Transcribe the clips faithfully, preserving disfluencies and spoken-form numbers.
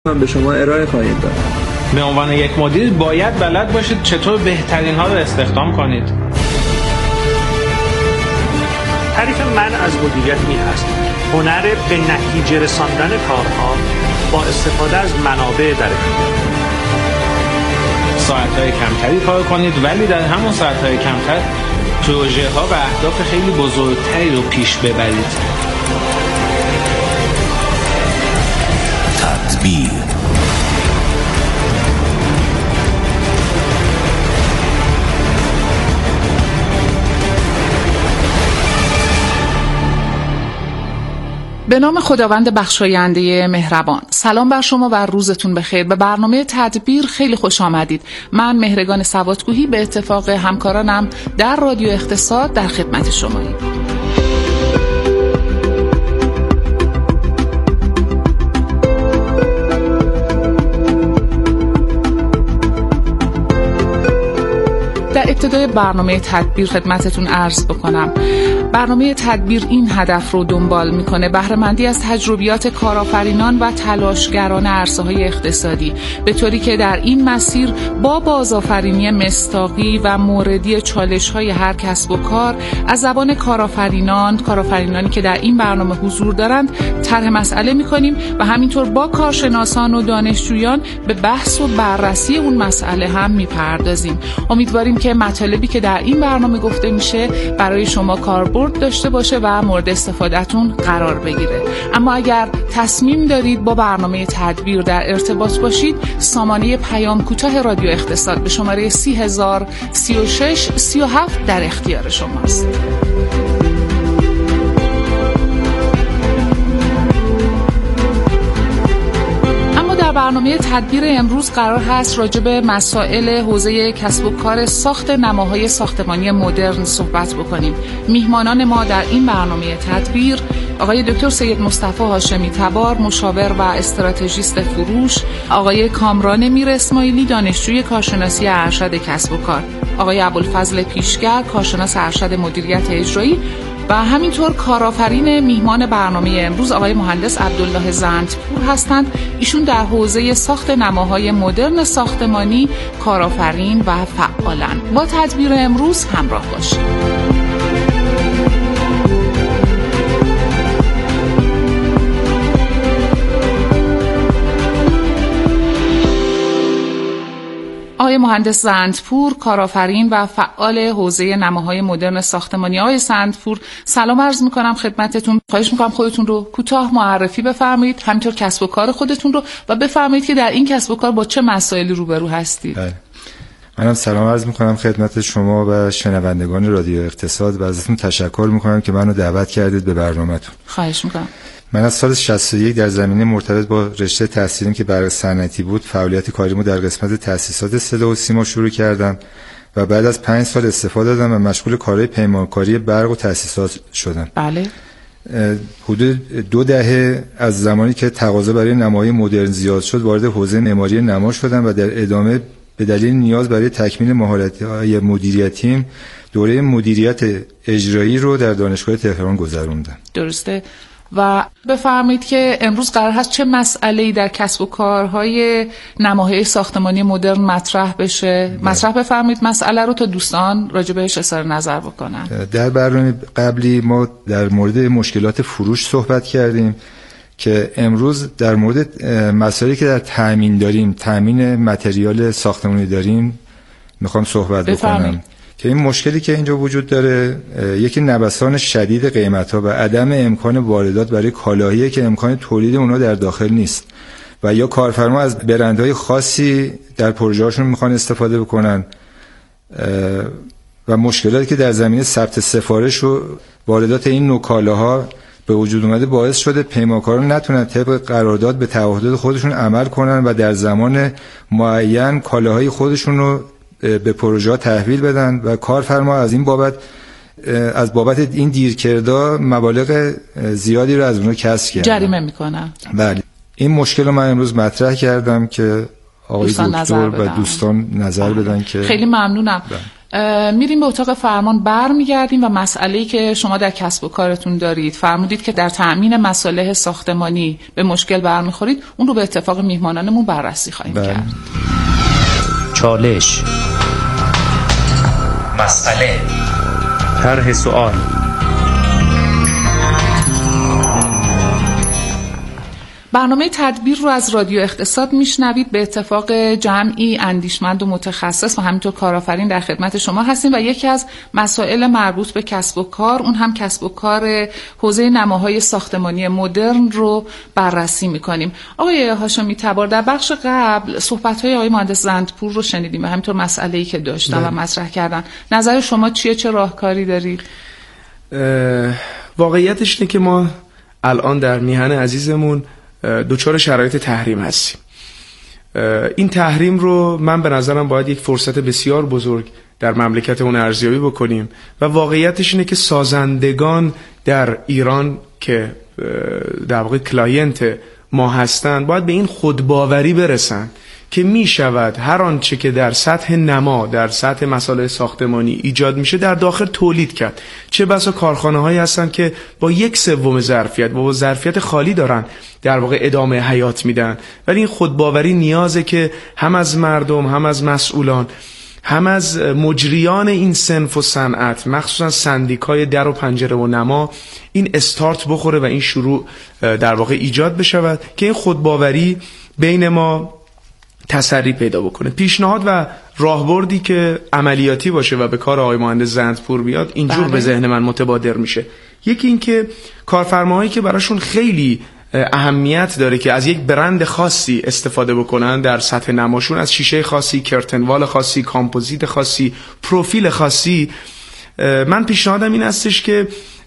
هم به شما ارائه خواهیم داد. به عنوان یک مدیر باید بلد باشید چطور بهترین ها رو استخدام کنید. تعریف من از مدیریت این هست: هنر به نتیجه رساندن کارها با استفاده از منابع در اختیار. ساعت‌های کمتری کار کنید ولی در همون ساعت‌های کمتر پروژه‌ها و اهداف خیلی بزرگتری رو پیش ببرید. تدبیر به نام خداوند بخشاینده مهربان. سلام بر شما و روزتون بخیر. به برنامه تدبیر خیلی خوش آمدید. من مهرگان سوادکوهی به اتفاق همکارانم در رادیو اقتصاد در خدمت شماییم. در ابتدای برنامه تدبیر خدمتتون عرض بکنم برنامه تدبیر این هدف رو دنبال میکنه: بهره‌مندی از تجربیات کارآفرینان و تلاشگران عرصه‌های اقتصادی، به طوری که در این مسیر با بازآفرینی مصداقی و موردی چالش‌های هر کسب و کار از زبان کارآفرینان کارآفرینانی که در این برنامه حضور دارند طرح مسئله میکنیم و همینطور با کارشناسان و دانشجویان به بحث و بررسی اون مسئله هم میپردازیم. امیدواریم که مطالبی که در این برنامه گفته میشه برای شما کاربرد داشته باشه و مورد استفادهتون قرار بگیره. اما اگر تصمیم دارید با برنامه تدبیر در ارتباط باشید، سامانه پیام کوتاه رادیو اقتصاد به شماره سی هزار سی و شش سی و هفت در اختیار شماست. در برنامه تدبیر امروز قرار هست راجع به مسائل حوزه کسب و کار ساخت نماهای ساختمانی مدرن صحبت بکنیم. میهمانان ما در این برنامه تدبیر آقای دکتر سید مصطفی هاشمی تبار، مشاور و استراتژیست فروش، آقای کامران میر اسماعیلی، دانشجوی کارشناسی ارشد کسب و کار، آقای ابوالفضل پیشگر، کارشناس ارشد مدیریت اجرایی و همینطور کارآفرین میهمان برنامه امروز آقای مهندس عبدالله زندپور هستند. ایشون در حوزه ساخت نماهای مدرن ساختمانی کارآفرین و فعالن. با تدبیر امروز همراه باشید. آقای مهندس زندپور، کارآفرین و فعال حوزه نماهای مدرن ساختمانی. آقای زندپور، سلام عرض میکنم خدمتتون. خواهش میکنم خودتون رو کوتاه معرفی بفرمایید، همینطور کسب و کار خودتون رو، و بفرمایید که در این کسب و کار با چه مسائلی روبرو هستید. بله. منم سلام عرض میکنم خدمت شما و شنوندگان رادیو اقتصاد و ازتون تشکر میکنم که منو دعوت کردید به برنامه‌تون. خواهش میکنم. من از سال شصت و یک در زمینه مرتبط با رشته تحصیلیم که برای صنعتی بود فعالیت کاریمو در قسمت تأسیسات صدا و سیما شروع کردم و بعد از پنج سال استفاده دادم و مشغول کارهای پیمانکاری برق و تأسیسات شدم. بله. حدود دو دهه از زمانی که تقاضا برای نمای مدرن زیاد شد وارد حوزه معماری نما شدم و در ادامه به دلیل نیاز برای تکمیل مهارت‌های مدیریتیم دوره مدیریت اجرایی رو در دانشگاه تهران گذروندم. درسته. و بفرمایید که امروز قرار هست چه مسئله‌ای در کسب و کارهای نماهای ساختمانی مدرن مطرح بشه؟ ده. مطرح بفرمایید مسئله رو تا دوستان راجع بهش اظهار نظر بکنن. در برنامه قبلی ما در مورد مشکلات فروش صحبت کردیم که امروز در مورد مسائلی که در تامین داریم، تامین متریال ساختمانی داریم، میخوام صحبت بفرمید. بکنم که این مشکلی که اینجا وجود داره یکی نوسان شدید قیمت‌ها و عدم امکان واردات برای کالاهایی که امکان تولید اونها در داخل نیست و یا کارفرما از برندهای خاصی در پروژه‌هاشون میخوان استفاده بکنن و مشکلاتی که در زمینه ثبت سفارش و واردات این نوع کالاها به وجود اومده باعث شده پیمانکاران نتونن طبق قرارداد به تعهدات خودشون عمل کنن و در زمان معین کالاهای خودشون رو به پروژه تحویل بدن و کارفرما از این بابت از بابت این دیرکردا مبالغ زیادی رو از اونها کسب کردن، جریمه میکنن. بله. این مشکل رو من امروز مطرح کردم که آقای دکتر و دوستان نظر بدن که خیلی ممنونم. بله. میریم به اتاق فرمان برمیگردیم و مسئله‌ای که شما در کسب و کارتون دارید، فرمودید که در تأمین مصالح ساختمانی به مشکل برمیخورید، اون رو به اتفاق میهمانانمون بررسی خواهیم بله. کرد. چالش، مسئله، طرح سوال. برنامه تدبیر رو از رادیو اقتصاد میشنوید. به اتفاق جمعی اندیشمند و متخصص و همینطور کارآفرین در خدمت شما هستیم و یکی از مسائل مربوط به کسب و کار، اون هم کسب و کار حوزه نماهای ساختمانی مدرن رو بررسی میکنیم. آقای هاشمی تبار، در بخش قبل صحبت‌های آقای مهندس زندپور رو شنیدیم و همینطور مسئله‌ای که داشتن و مطرح کردن. نظر شما چیه؟ چه راهکاری دارید؟ واقعیتش اینه که ما الان در میهن عزیزمون دوچار شرایط تحریم هستیم. این تحریم رو من به نظرم باید یک فرصت بسیار بزرگ در مملکتمون ارزیابی بکنیم و واقعیتش اینه که سازندگان در ایران که در واقع کلاینت ما هستن باید به این خودباوری برسن که می شود هر آنچه که در سطح نما، در سطح مسائل ساختمانی ایجاد میشه در داخل تولید کرد. چه بسا کارخانه هایی هستن که با یک سوم ظرفیت، با ظرفیت خالی دارن در واقع ادامه حیات میدن، ولی این خودباوری نیازه که هم از مردم، هم از مسئولان، هم از مجریان این صنف و صنعت، مخصوصا سندیکای در و پنجره و نما، این استارت بخوره و این شروع در واقع ایجاد بشود که این خودباوری بین ما تسری پیدا بکنه. پیشنهاد و راهبردی که عملیاتی باشه و به کار آقای مهندس زندپور بیاد اینجور بله. به ذهن من متبادر میشه. یکی این که کارفرماهایی که براشون خیلی اهمیت داره که از یک برند خاصی استفاده بکنن در سطح نماشون، از شیشه خاصی، کرتنوال خاصی، کامپوزیت خاصی، پروفیل خاصی، من پیشنهادم این هستش که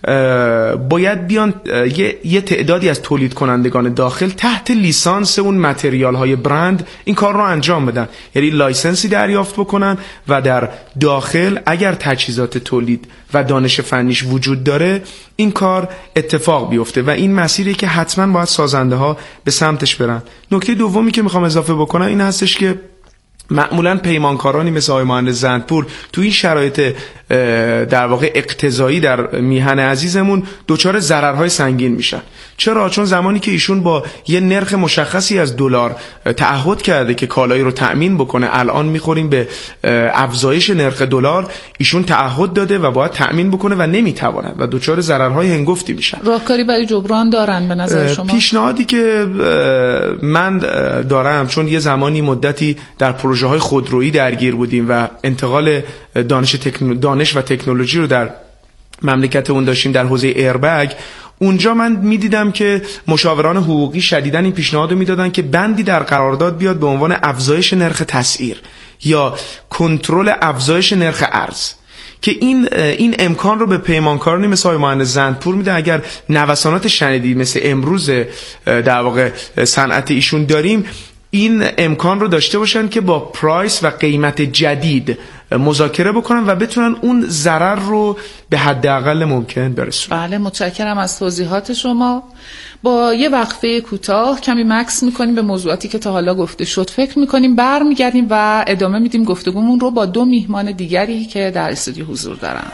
باید بیان یه،, یه تعدادی از تولید کنندگان داخل تحت لیسانس اون متریال های برند این کار رو انجام بدن، یعنی لایسنسی دریافت بکنن و در داخل اگر تجهیزات تولید و دانش فنیش وجود داره این کار اتفاق بیفته و این مسیری که حتما باید سازنده ها به سمتش برن. نکته دومی که میخوام اضافه بکنم این هستش که معمولاً پیمانکارانی مثل آقای مهندس زندپور تو این شرایط در واقع اقتضایی در میهن عزیزمون دوچار ضررهای سنگین میشن. چرا؟ چون زمانی که ایشون با یه نرخ مشخصی از دلار تعهد کرده که کالایی رو تأمین بکنه، الان میخوریم به افزایش نرخ دلار، ایشون تعهد داده و باید تأمین بکنه و نمیتواند و دوچار ضررهای هنگفتی میشن. راهکاری برای جبران دارن به نظر شما؟ پیشنهادی که من دارم، چون یه زمانی مدتی در پروژه های خودرویی درگیر بودیم و انتقال دانش تکنو... دانش و تکنولوژی رو در مملکتمون داشتیم در حوزه ایربگ، اونجا من میدیدم که مشاوران حقوقی شدیداً این پیشنهاد رو میدادن که بندی در قرارداد بیاد به عنوان افزایش نرخ تسعیر یا کنترل افزایش نرخ ارز، که این این امکان رو به پیمانکارانی مثل آقای مهندس زندپور میده. اگر نوسانات شدیدی مثل امروز در واقع صنعت ایشون داریم، این امکان رو داشته باشن که با پرایس و قیمت جدید مذاکره بکنن و بتونن اون ضرر رو به حداقل ممکن برسونن. بله، متشکرم از توضیحات شما. با یه وقفه کوتاه کمی مکس میکنیم به موضوعاتی که تا حالا گفته شد، فکر میکنیم برمیگردیم و ادامه میدیم گفتگومون رو با دو میهمان دیگری که در استودیو حضور دارن.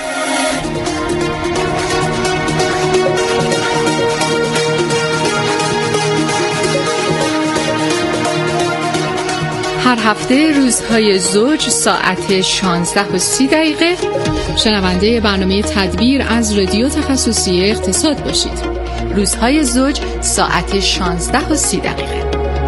هر هفته روزهای زوج ساعت شانزده و سی دقیقه شنونده برنامه تدبیر از رادیو تخصصی اقتصاد باشید. روزهای زوج ساعت شانزده و سی دقیقه.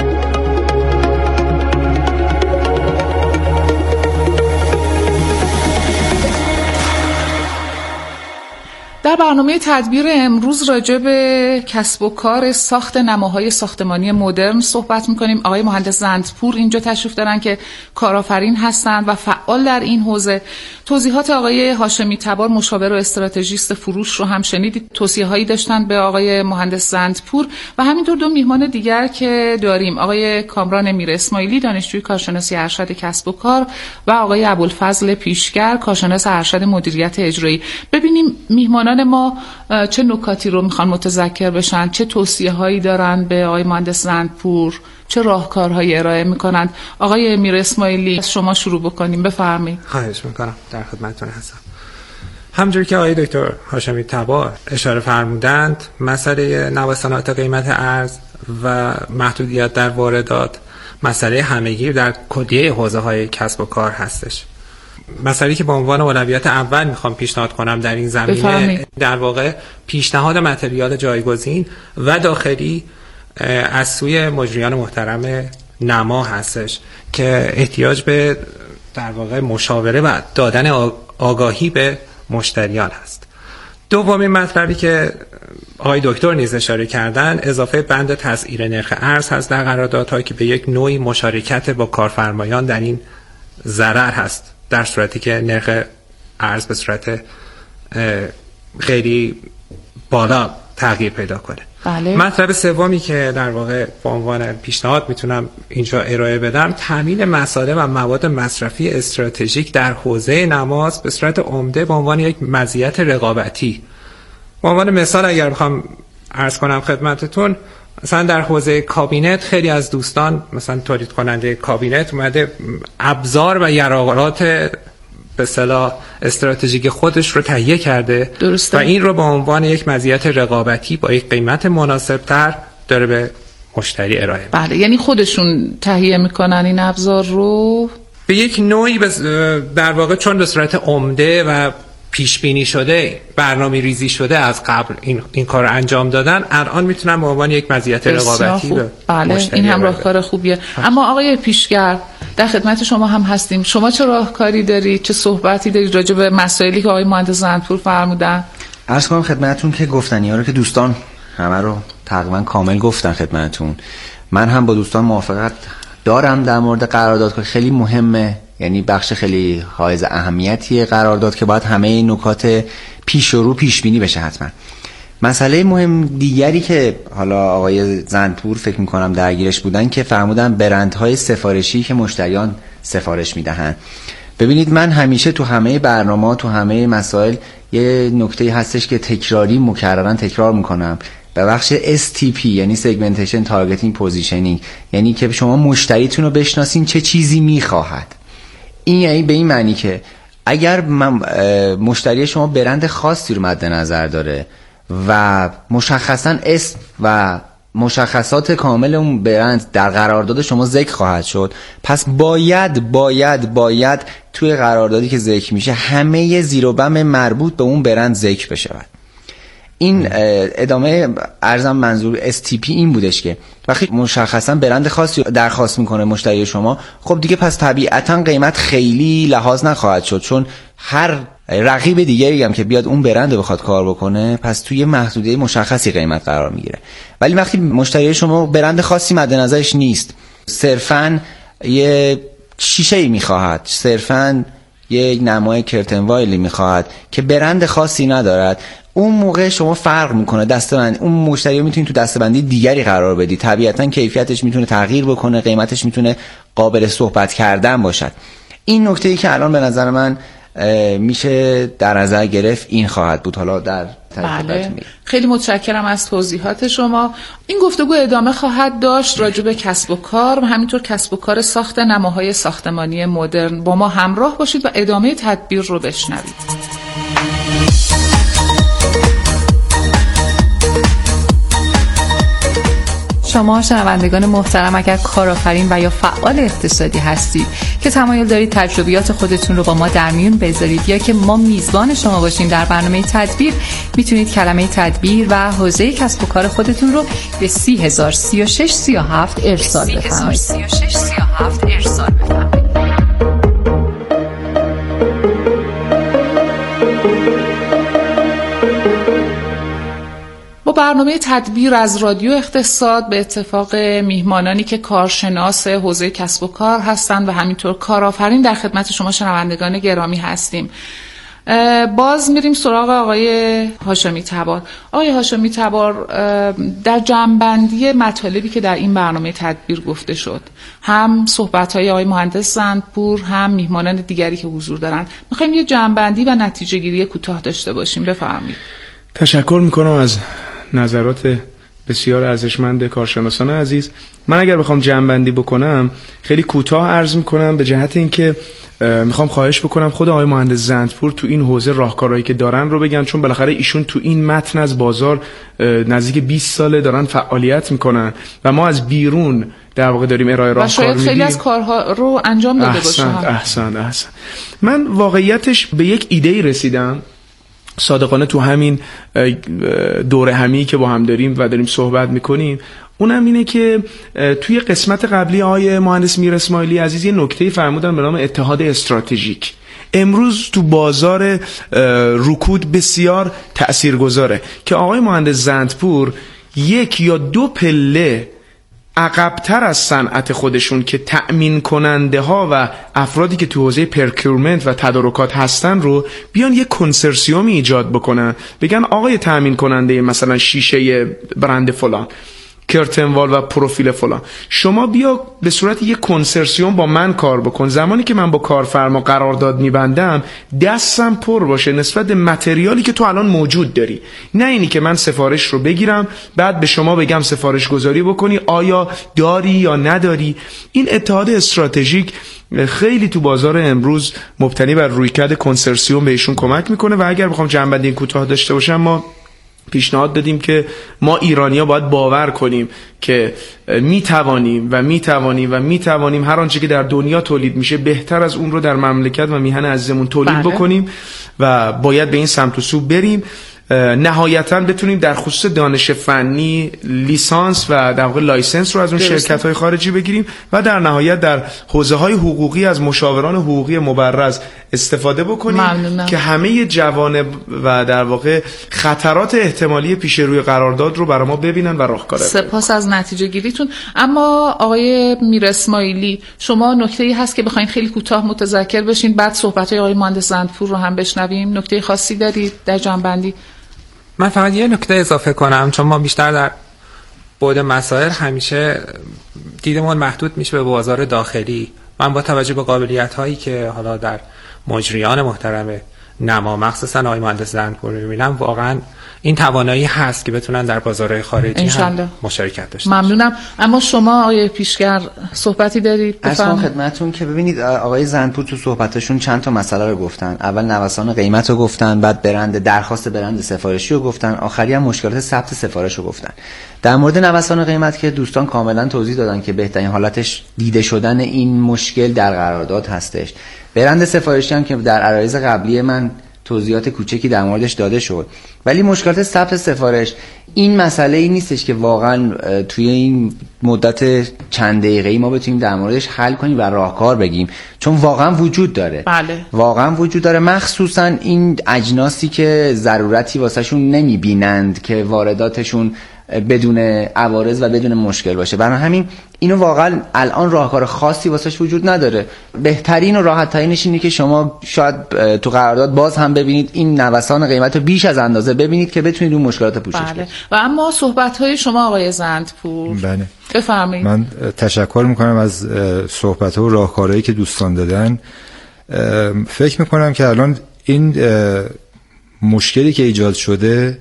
در برنامه تدبیر امروز راجع به کسب و کار ساخت نماهای ساختمانی مدرن صحبت می‌کنیم. آقای مهندس زندپور اینجا تشریف دارن که کارآفرین هستند و فعال در این حوزه. توضیحات آقای هاشمی تبار مشاور و استراتژیست فروش رو هم شنیدید. توصیه‌هایی داشتن به آقای مهندس زندپور و همینطور دو میهمان دیگر که داریم، آقای کامران امیر اسماعیلی دانشجوی کارشناسی ارشد کسب و کار و آقای ابوالفضل پیشگر کارشناس ارشد مدیریت اجرایی. ببینیم میهمانان ما چه نکاتی رو میخوان متذکر بشن؟ چه توصیه هایی دارن به آقای مهندس زندپور؟ چه راهکارهایی ارائه میکنند؟ آقای امیر اسماعیلی از شما شروع بکنیم، بفرمایید. خواهش میکنم، در خدمتتون هستم. همونجوری که آقای دکتر هاشمی تبار اشاره فرمودند، مسئله نوسانات قیمت ارز و محدودیت در واردات مسئله همه‌گیر در کلیه حوزه‌های کسب و کار هستش. مسئله که به عنوان اولویت اول میخوام پیشنهاد کنم در این زمینه بفرمید. در واقع پیشنهاد متریال جایگزین و داخلی از سوی مجریان محترم نما هستش که احتیاج به در واقع مشاوره و دادن آگاهی به مشتریان هست. دومین مطلبی که آقای دکتر نیز اشاره کردن اضافه بند تسعیر نرخ ارز هست در قراردادها که به یک نوعی مشارکت با کارفرمایان در این ضرر هست در صورتی که نرخ ارز به صورت خیلی بالا تغییر پیدا کنه. بله. مطلب سومی که در واقع به عنوان پیشنهاد میتونم اینجا ارائه بدم تامین مصالح و مواد مصرفی استراتژیک در حوزه نماز به صورت عمده به عنوان یک مزیت رقابتی. به عنوان مثال اگر بخوام عرض کنم خدمتتون، مثلا در حوزه کابینت خیلی از دوستان مثلا تولید کننده کابینت اومده ابزار و یراقات به اصطلاح استراتژیک خودش رو تهیه کرده. درسته. و این رو به عنوان یک مزیت رقابتی با یک قیمت مناسبتر داره به مشتری ارائه میده. بله، یعنی خودشون تهیه میکنن این ابزار رو به یک نوعی در واقع چون به صورت عمده و پیش بینی شده، برنامه ریزی شده از قبل این این کار انجام دادن، الان میتونن به عنوان یک مزیت رقابتی به بله مشتری این هم راهکار خوبیه. اما آقای پیشگر در خدمت شما هم هستیم. شما چه راهکاری دارید، چه صحبتی دارید راجع به مسائلی که آقای مهندس زندپور فرمودن؟ عرض کنم خدمتتون که گفتنی ها رو که دوستان همه رو تقریبا کامل گفتن خدمتتون. من هم با دوستان موافقت دارم در مورد قرارداد که خیلی مهمه، یعنی بخش خیلی حائز اهمیتیه قرارداد که باید همه نکات پیش رو پیش بینی بشه حتما. مسئله مهم دیگری که حالا آقای زندپور فکر میکنم درگیرش بودن که فرمودن برندهای سفارشی که مشتریان سفارش میدهن. ببینید من همیشه تو همه برنامه تو همه مسائل یه نکته هستش که تکراری مکررن تکرار میکنم، به بخش اس تی پی یعنی سگمنتیشن تارگتینگ پوزیشنینگ، یعنی که شما مشتریتون رو بشناسین چه چیزی میخواهد. این یعنی به این معنی که اگر من مشتری شما برند خاصی رو مد نظر داره و مشخصا اسم و مشخصات کامل اون برند در قرارداد شما ذکر خواهد شد، پس باید باید باید توی قراردادی که ذکر میشه همه زیر و بم مربوط به اون برند ذکر بشه. این ادامه ارزم منظور اس تی پی این بودش که وقتی مشخصا برند خاصی درخواست میکنه مشتری شما، خب دیگه پس طبیعتا قیمت خیلی لحاظ نخواهد شد، چون هر رقیب دیگری هم که بیاد اون برند رو بخواد کار بکنه پس توی محدوده مشخصی قیمت قرار میگیره. ولی وقتی مشتری شما برند خاصی مد نظرش نیست، صرفاً یه شیشه‌ای میخواهد، صرفاً یک نمای کرتن وایلی میخواهد که برند خاصی ندارد، اون موقع شما فرق میکنه دستبند، اون مشتری رو میتونید تو دستبندی دیگری قرار بدید، طبیعتا کیفیتش میتونه تغییر بکنه، قیمتش میتونه قابل صحبت کردن باشد. این نکته‌ای که الان به نظر من میشه در نظر گرفت این خواهد بود. حالا در بله. خیلی متشکرم از توضیحات شما. این گفتگو ادامه خواهد داشت راجع به کسب و کار و همینطور کسب و کار ساخت نماهای ساختمانی مدرن. با ما همراه باشید و ادامه تدبیر رو بشنوید. شما شنوندگان محترم اگر کارآفرین و یا فعال اقتصادی هستید که تمایل دارید تجربیات خودتون رو با ما در میون بذارید یا که ما میزبان شما باشیم در برنامه تدبیر، میتونید کلمه تدبیر و حوزه کسب و کار خودتون رو به سی هزار سی و شش سی و هفت ارسال بفرمایید. با برنامه تدبیر از رادیو اقتصاد به اتفاق میهمانانی که کارشناس حوزه کسب و کار هستند و همینطور کارآفرین در خدمت شما شنوندگان گرامی هستیم. باز میریم سراغ آقای هاشمی تبار. آقای هاشمی تبار، در جمع‌بندی مطالبی که در این برنامه تدبیر گفته شد، هم صحبت‌های آقای مهندس زندپور هم میهمانان دیگری که حضور دارن، میخوایم یه جمع‌بندی و نتیجه‌گیری کوتاه داشته باشیم. بفرمایید. تشکر میکنم از نظرات بسیار ارزشمند کارشناسان عزیز. من اگر بخوام جمع‌بندی بکنم خیلی کوتاه عرض میکنم به جهت اینکه میخوام خواهش بکنم خود آقای مهندس زندپور تو این حوزه راهکارهایی که دارن رو بگن، چون بالاخره ایشون تو این متن از بازار نزدیک بیست ساله دارن فعالیت میکنن و ما از بیرون در واقع داریم ارائه راهکار میدیم. خیلی از کارها رو انجام داده باشن. احسن احسن احسن. من واقعیتش به یک ایده رسیدم صادقانه تو همین دوره همی که با هم داریم و داریم صحبت میکنیم. اونم اینه که توی قسمت قبلی آقای مهندس میر اسماعیلی عزیز یه نکته فرمودن به نام اتحاد استراتژیک. امروز تو بازار رکود بسیار تأثیرگذاره که آقای مهندس زندپور یک یا دو پله عقب‌تر از صنعت خودشون که تأمین کننده ها و افرادی که تو حوزه پرکیورمنت و تدارکات هستن رو بیان یک کنسرسیومی ایجاد بکنن، بگن آقای تأمین کننده مثلا شیشه برند فلان، کرتنوال و پروفیل فلان، شما بیا به صورت یک کنسرسیوم با من کار بکن. زمانی که من با کارفرما قرارداد میبندم دستم پر باشه نسبت به متریالی که تو الان موجود داری، نه اینی که من سفارش رو بگیرم بعد به شما بگم سفارش گذاری بکنی آیا داری یا نداری. این اتحاد استراتژیک خیلی تو بازار امروز مبتنی بر رویکرد کنسرسیوم بهشون کمک میکنه. و اگر بخوام جنبندی کوتاه داشته باشم، ما پیشنهاد دادیم که ما ایرانی‌ها باید باور کنیم که میتوانیم و میتوانیم و میتوانیم هر آنچه که در دنیا تولید میشه بهتر از اون رو در مملکت و میهن عزیزمون تولید بله. بکنیم و باید به این سمت و سو بریم. نهایتاً بتونیم در خصوص دانش فنی لیسانس و در واقع لایسنس رو از اون شرکت‌های خارجی بگیریم و در نهایت در حوزه‌های حقوقی از مشاوران حقوقی مبرز استفاده بکنیم ممنونم. که همه جوانب و در واقع خطرات احتمالی پیش روی قرارداد رو برای ما ببینن و راهکار بدن. سپاس از نتیجه گیریتون. اما آقای میر اسماعیلی، شما نکته‌ای هست که بخواید خیلی کوتاه متذکر بشین بعد صحبت‌های آقای مهندس زندپور رو هم بشنویم؟ نکته خاصی دارید در جنبندی؟ من فقط یه نکته اضافه کنم، چون ما بیشتر در بعد مسائل همیشه دیدمون محدود میشه به بازار داخلی. من با توجه به قابلیت هایی که حالا در مجریان محترم نما مخصوصا آقای مهندس زندپور میبینم، واقعا این توانایی هست که بتونن در بازارهای خارجی هم مشارکت داشته باشن. ممنونم. اما شما آقای پیشگر صحبتی دارید؟ اصلا خدمتتون که ببینید آقای زندپور تو صحبتشون چند تا مسئله رو گفتن. اول نوسان قیمت رو گفتن، بعد برند درخواست برند سفارشی رو گفتن، آخری هم مشکلات ثبت سفارش رو گفتن. در مورد نوسان قیمت که دوستان کاملا توضیح دادن که بهترین حالتش دیده شدن این مشکل در قرارداد هستش. برند سفارشی هم که در عرایض قبلی من توضیحات کوچکی در موردش داده شد، ولی مشکلات ثبت سفارش این مسئله ای نیستش که واقعا توی این مدت چند دقیقه‌ای ما بتونیم در موردش حل کنیم و راهکار بگیم، چون واقعا وجود داره. بله. واقعا وجود داره، مخصوصا این اجناسی که ضرورتی واسهشون نمیبینند که وارداتشون بدون عوارض و بدون مشکل باشه. برای همین اینو واقعا الان راهکار خاصی واسش وجود نداره. بهترین و راحت ترینش اینه که شما شاید تو قرارداد باز هم ببینید این نوسان قیمت رو بیش از اندازه ببینید که بتونید اون مشکلات پوشش بدید. بله. و اما صحبت های شما آقای زندپور. بله. بفرمایید. من تشکر میکنم از صحبت ها و راهکارهایی که دوستان دادن. فکر میکنم که الان این مشکلی که ایجاد شده،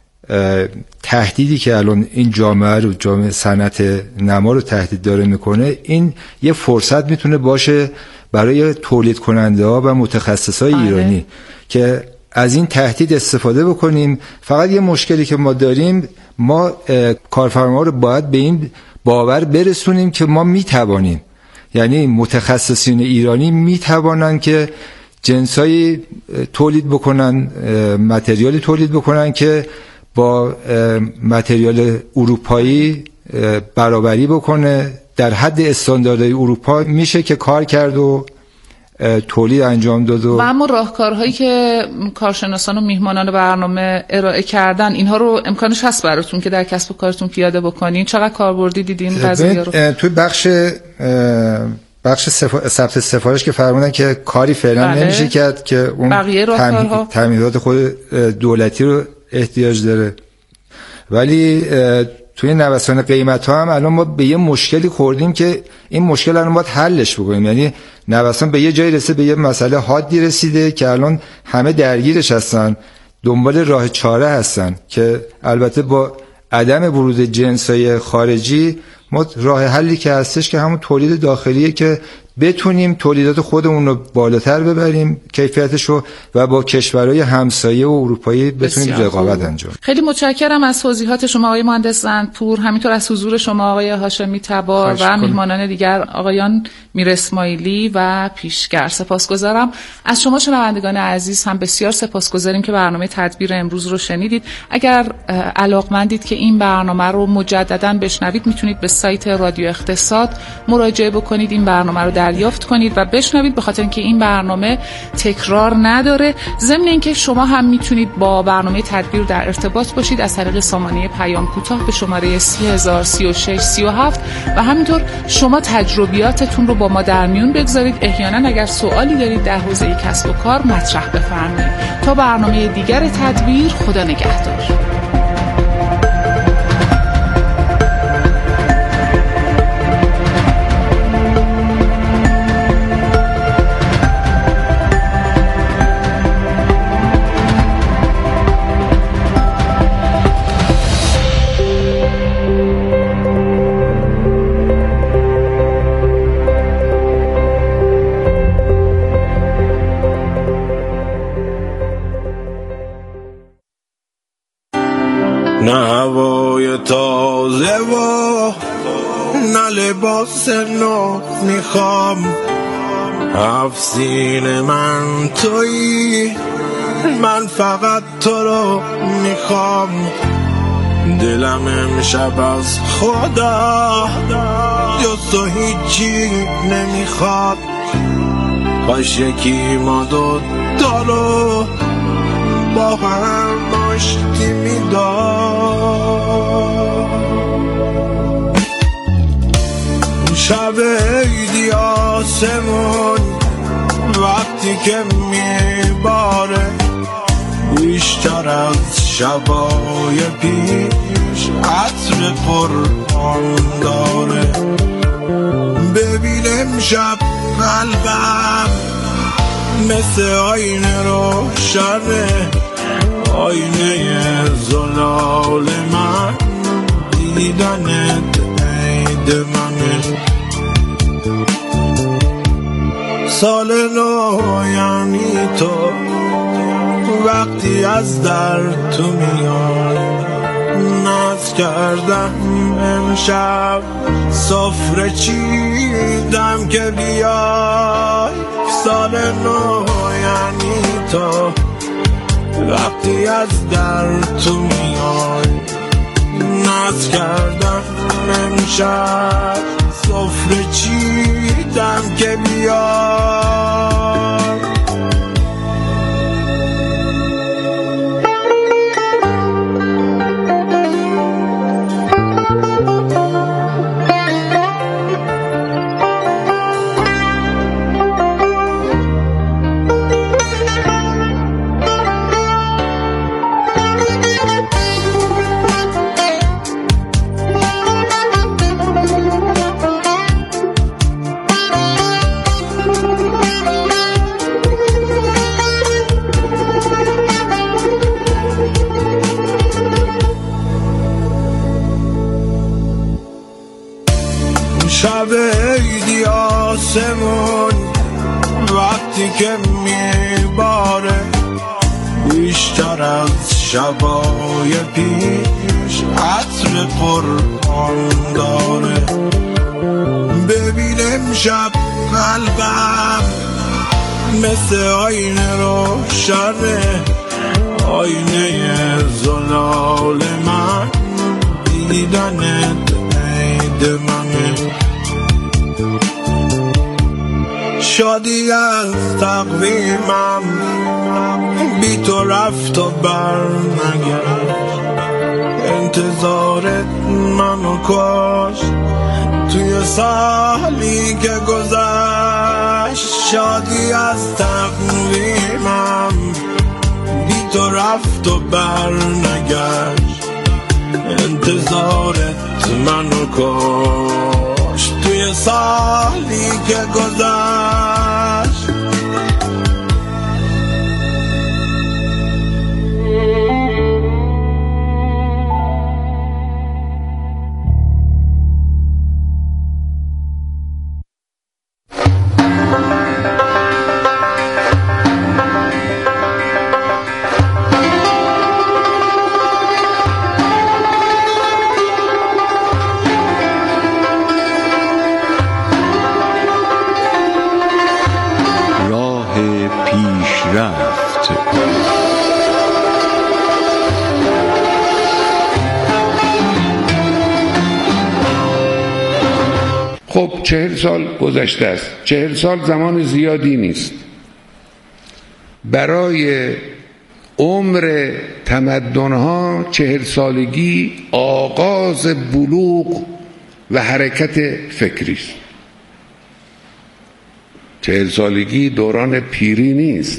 تهدیدی که الان این جامعه رو، جامعه صنعت نما رو تهدید داره میکنه، این یه فرصت میتونه باشه برای تولید کننده ها و متخصصای ایرانی که از این تهدید استفاده بکنیم. فقط یه مشکلی که ما داریم، ما کارفرما رو باید به این باور برسونیم که ما میتوانیم، یعنی متخصصین ایرانی میتوانن که جنسایی تولید بکنن، متریالی تولید بکنن که با متریال اروپایی برابری بکنه، در حد استانداردهای اروپا میشه که کار کرد و تولید انجام داد. و اما راهکارهایی که کارشناسان و میهمانان برنامه ارائه کردن، اینها رو امکانش هست براتون که در کسب و کارتون پیاده بکنین؟ چقدر کاربردی دیدین قضیه رو؟ توی بخش بخش ثبت سفا... سفارش که فرمودن که کاری فعلا بله. نمیشه کرد که اون تامین... تامینات خود دولتی رو احتیاج داره. ولی توی نوسان قیمت ها هم الان ما به یه مشکلی خوردیم که این مشکل الان باید حلش بکنیم. یعنی نوسان به یه جایی رسید، به یه مسئله حادی رسیده که الان همه درگیرش هستن. دنبال راه چاره هستن که البته با عدم ورود جنسای خارجی ما راه حلی که هستش که همون تولید داخلیه که بتونیم تولیدات خودمون رو بالاتر ببریم کیفیتش رو و با کشورهای همسایه و اروپایی بتونیم رقابت انجام. خیلی متشکرم از توضیحات شما آقای مهندس زندپور، همینطور از حضور شما آقای هاشمی تبار و میهمانان دیگر آقایان میر اسماعیلی و پیشگر. سپاسگزارم از شما شنوندگان عزیز هم بسیار سپاسگزاریم که برنامه تدبیر امروز رو شنیدید. اگر علاقمندید که این برنامه رو مجددا بشنوید میتونید به سایت رادیو اقتصاد مراجعه بکنید، این برنامه رو دریافت کنید و بشنوید، به خاطر اینکه این برنامه تکرار نداره. ضمن اینکه شما هم میتونید با برنامه تدبیر در ارتباط باشید از طریق سامانه پیام کوتاه به شماره سی هزار سی و شش سی و هفت و همینطور شما تجربیاتتون رو با ما در میون بگذارید. احیانا اگر سوالی دارید در حوزه کسب و کار مطرح بفرمایید. تا برنامه دیگر تدبیر، خدا نگهدار. نه هوای تازه و نه لباس نو میخوام، هفت سین من تویی، من فقط تو رو میخوام. دلم امشب از خدا جز تو هیچی نمیخواد، کاش یکی ما دو تا رو با هم آشتی میداد. شب عیدی آسمون وقتی که میباره، بیشتر از شبای پیش عطر پرآن داره. ببین امشب قلبم مثل آینه روشنه، آینه زلال من، دیدنت عید منه. سال نو یعنی تو وقتی از در تو میای، ناز کردم امشب سفره چیدم که بیای. سال نو یعنی تو وقتی از در تو میای، ناز کردم امشب سفره چیدم که بیای. شب عیدی آسمون وقتی که میباره، بیشتر از شبای پیش عطر پرآن داره. ببین امشب قلبم مثل آینه روشنه، آینه زلال من، دیدنت عید منه. شادی از تقویمم بی تو رفت و بر نگشت، انتظارت منو کشت توی سالی که گذشت. شادی از تقویمم بی تو رفت و بر نگشت، انتظارت منو کشت توی سالی که گذشت. رفت. خب چهل سال گذشته است. چهل سال زمان زیادی نیست. برای عمر تمدن‌ها چهل سالگی آغاز بلوغ و حرکت فکری است. چهل سالگی دوران پیری نیست،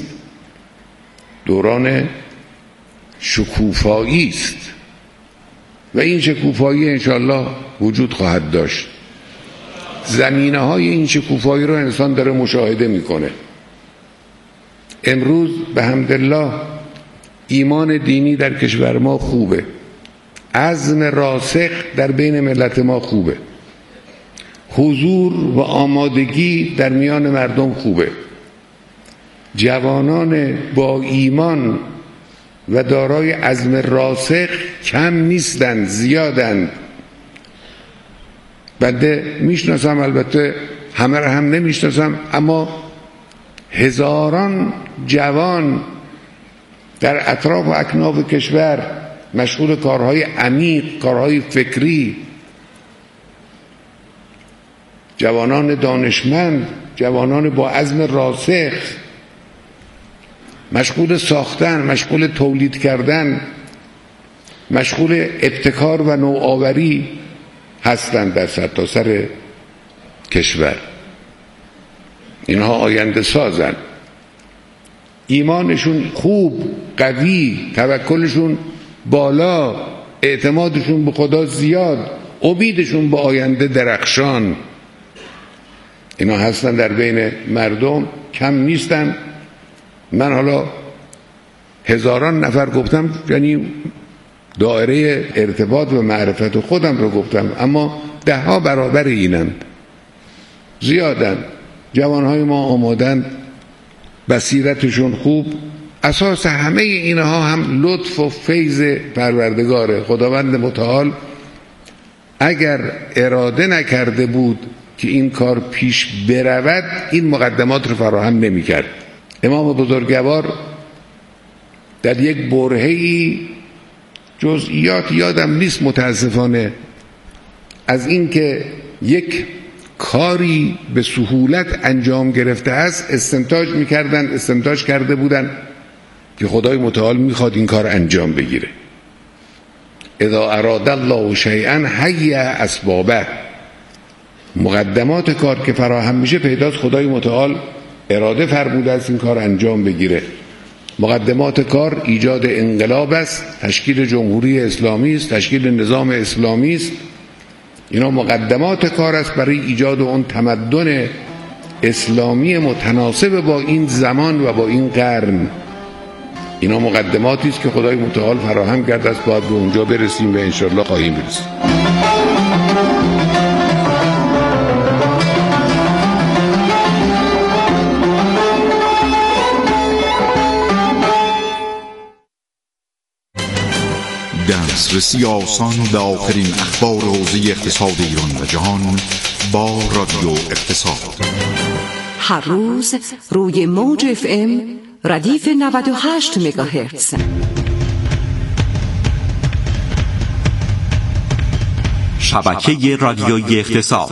دوران شکوفایی است و این شکوفایی انشالله وجود خواهد داشت. زمینه های این شکوفایی رو انسان داره مشاهده میکنه. امروز به حمدالله ایمان دینی در کشور ما خوبه، عزم راسخ در بین ملت ما خوبه، حضور و آمادگی در میان مردم خوبه، جوانان با ایمان و دارای عزم راسخ کم نیستند، زیادند. بنده میشناسم، البته همه را هم نمیشناسم، اما هزاران جوان در اطراف و اکناف کشور مشغول کارهای عمیق، کارهای فکری، جوانان دانشمند، جوانان با عزم راسخ مشغول ساختن، مشغول تولید کردن، مشغول ابتکار و نوآوری هستند در سرتاسر کشور. اینها آینده سازن، ایمانشون خوب، قوی، توکلشون بالا، اعتمادشون به خدا زیاد، امیدشون به آینده درخشان. اینا هستن در بین مردم، کم نیستن. من حالا هزاران نفر گفتم، یعنی دایره ارتباط و معرفت خودم رو گفتم، اما ده ها برابر اینن، زیادن. جوانهای ما آمادن، بصیرتشون خوب. اساس همه اینها هم لطف و فیض پروردگاره. خداوند متعال اگر اراده نکرده بود که این کار پیش برود، این مقدمات رو فراهم نمی کرد. امام بزرگوار در یک برهه‌ای، جزئیات یادم نیست متاسفانه، از اینکه یک کاری به سهولت انجام گرفته است استنتاج میکردن، استنتاج کرده بودن که خدای متعال میخواد این کار انجام بگیره. اذا اراد الله شیئا حی اسبابه. مقدمات کار که فراهم میشه پیداست خدای متعال اراده فرموده است این کار انجام بگیره. مقدمات کار ایجاد انقلاب است، تشکیل جمهوری اسلامی است، تشکیل نظام اسلامی است. اینا مقدمات کار است برای ایجاد اون تمدن اسلامی متناسب با این زمان و با این قرن. اینا مقدماتی است که خدای متعال فراهم کرده است، باید به اونجا برسیم و انشالله خواهیم برسیم. دسترسی آسان به آخرین اخبار حوزه اقتصاد ایران و جهان با رادیو اقتصاد. هر روز روی موج اف ام ردیف نود و هشت مگاهرتز. شبکه رادیویی اقتصاد.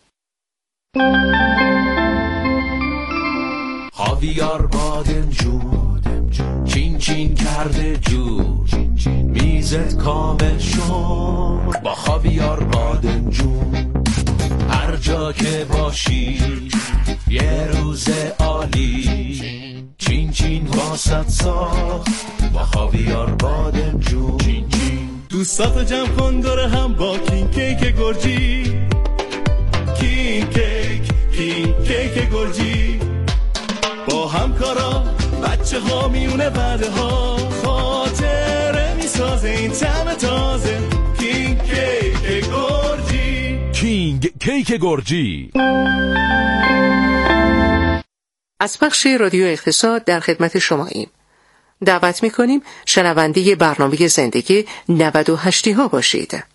خاویار بادمجون چین چین کرده جون، میزت کامل شد با خاویار بادمجون. هر جا که باشی یه روز عالی، چین چین واسط ساخت با خاویار بادمجون. چین چین دوستاتو جمع کن دور هم با کین کیک گرجی. کین کیک کین کیک گرجی، با همکارا بچه ها میونه بعده ها، خاطره میسازه این طعم تازه. کینگ کیک گرجی. کینگ کیک گرجی. از بخش رادیو اقتصاد در خدمت شماییم. دعوت میکنیم شنونده برنامه زندگی نود و هشتی ها باشید.